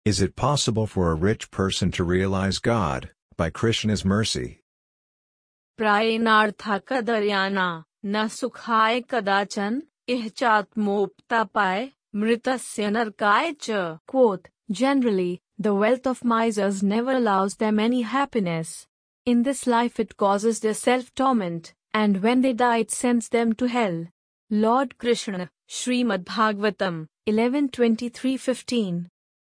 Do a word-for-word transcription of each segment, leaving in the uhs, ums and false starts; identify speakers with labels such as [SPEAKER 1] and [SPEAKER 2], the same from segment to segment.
[SPEAKER 1] Is it possible for a rich person to realize God, by Krishna's mercy?
[SPEAKER 2] प्रायणार्था कदर्याना न सुखाय कदाचन इह चात्मोपतापाय मृतस्य नरकाय च. Quote, generally, the wealth of misers never allows them any happiness. In this life it causes their self-torment, and when they die it sends them to hell. Lord Krishna, Srimad Bhagavatam, eleven twenty-three fifteen.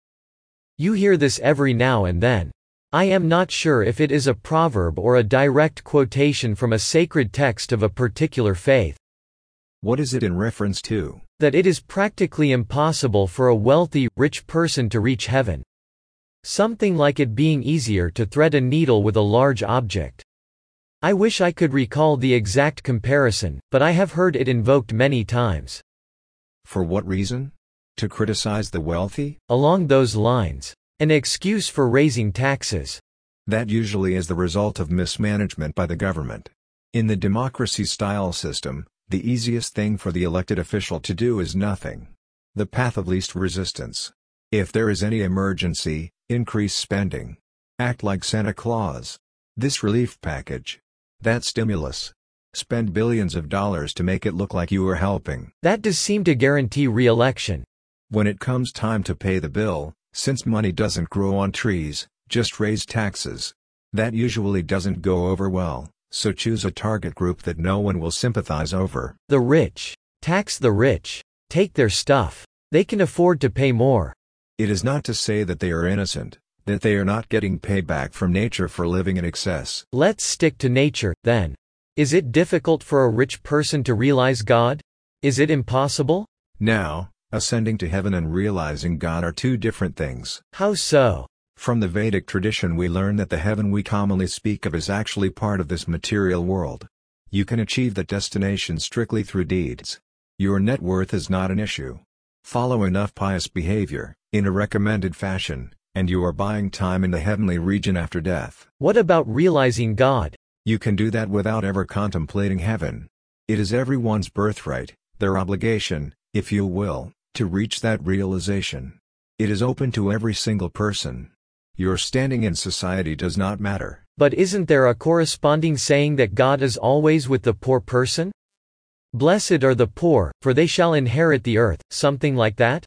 [SPEAKER 3] You hear this every now and then. I am not sure if it is a proverb or a direct quotation from a sacred text of a particular faith.
[SPEAKER 1] What is it in reference to?
[SPEAKER 3] That it is practically impossible for a wealthy, rich person to reach heaven. Something like it being easier to thread a needle with a large object. I wish I could recall the exact comparison, but I have heard it invoked many times.
[SPEAKER 1] For what reason? To criticize the wealthy?
[SPEAKER 3] Along those lines. An excuse for raising taxes.
[SPEAKER 1] That usually is the result of mismanagement by the government. In the democracy-style system, the easiest thing for the elected official to do is nothing. The path of least resistance. If there is any emergency, increase spending. Act like Santa Claus. This relief package. That stimulus. Spend billions of dollars to make it look like you are helping.
[SPEAKER 3] That does seem to guarantee re-election.
[SPEAKER 1] When it comes time to pay the bill, since money doesn't grow on trees, just raise taxes. That usually doesn't go over well, so choose a target group that no one will sympathize over.
[SPEAKER 3] The rich. Tax the rich. Take their stuff. They can afford to pay more.
[SPEAKER 1] It is not to say that they are innocent, that they are not getting payback from nature for living in excess.
[SPEAKER 3] Let's stick to nature, then. Is it difficult for a rich person to realize God? Is it impossible?
[SPEAKER 1] Now, ascending to heaven and realizing God are two different things.
[SPEAKER 3] How so?
[SPEAKER 1] From the Vedic tradition we learn that the heaven we commonly speak of is actually part of this material world. You can achieve that destination strictly through deeds. Your net worth is not an issue. Follow enough pious behavior, in a recommended fashion, and you are buying time in the heavenly region after death.
[SPEAKER 3] What about realizing God?
[SPEAKER 1] You can do that without ever contemplating heaven. It is everyone's birthright, their obligation, if you will, to reach that realization. It is open to every single person. Your standing in society does not matter.
[SPEAKER 3] But isn't there a corresponding saying that God is always with the poor person? Blessed are the poor, for they shall inherit the earth, something like that?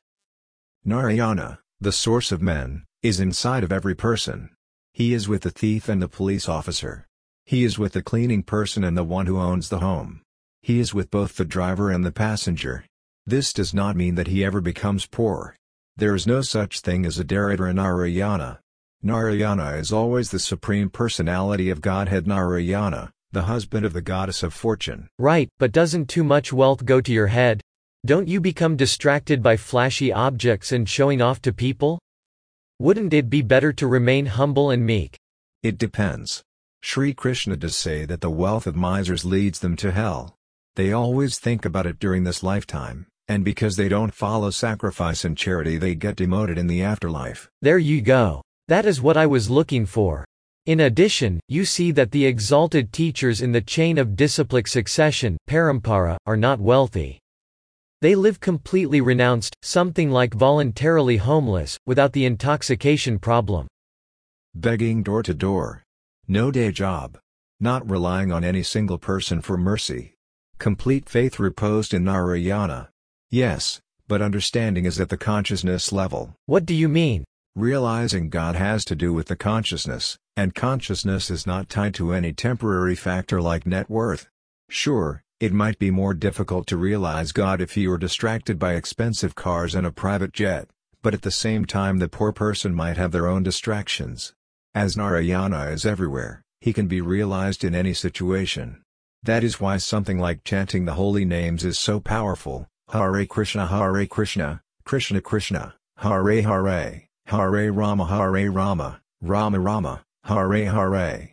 [SPEAKER 1] Narayana, the source of men, is inside of every person. He is with the thief and the police officer. He is with the cleaning person and the one who owns the home. He is with both the driver and the passenger. This does not mean that he ever becomes poor. There is no such thing as a Daridra Narayana. Narayana is always the Supreme Personality of Godhead Narayana, the husband of the goddess of fortune.
[SPEAKER 3] Right, but doesn't too much wealth go to your head? Don't you become distracted by flashy objects and showing off to people? Wouldn't it be better to remain humble and meek?
[SPEAKER 1] It depends. Sri Krishna does say that the wealth of misers leads them to hell. They always think about it during this lifetime, and because they don't follow sacrifice and charity they get demoted in the afterlife.
[SPEAKER 3] There you go. That is what I was looking for. In addition, you see that the exalted teachers in the chain of disciplic succession, parampara, are not wealthy. They live completely renounced, something like voluntarily homeless, without the intoxication problem.
[SPEAKER 1] Begging door to door. No day job. Not relying on any single person for mercy. Complete faith reposed in Narayana. Yes, but understanding is at the consciousness level.
[SPEAKER 3] What do you mean?
[SPEAKER 1] Realizing God has to do with the consciousness, and consciousness is not tied to any temporary factor like net worth. Sure, it might be more difficult to realize God if you are distracted by expensive cars and a private jet, but at the same time the poor person might have their own distractions. As Narayana is everywhere, he can be realized in any situation. That is why something like chanting the holy names is so powerful. Hare Krishna, Hare Krishna, Krishna Krishna, Hare Hare, Hare Rama, Hare Rama, Rama Rama, Hare Hare.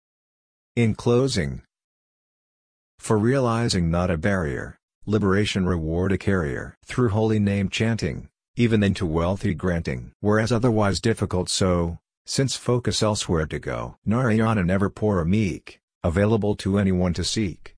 [SPEAKER 1] In closing, for realizing not a barrier, liberation reward a carrier through holy name chanting, even into wealthy granting, whereas otherwise difficult so, since focus elsewhere to go. Narayana never poor or meek, available to anyone to seek.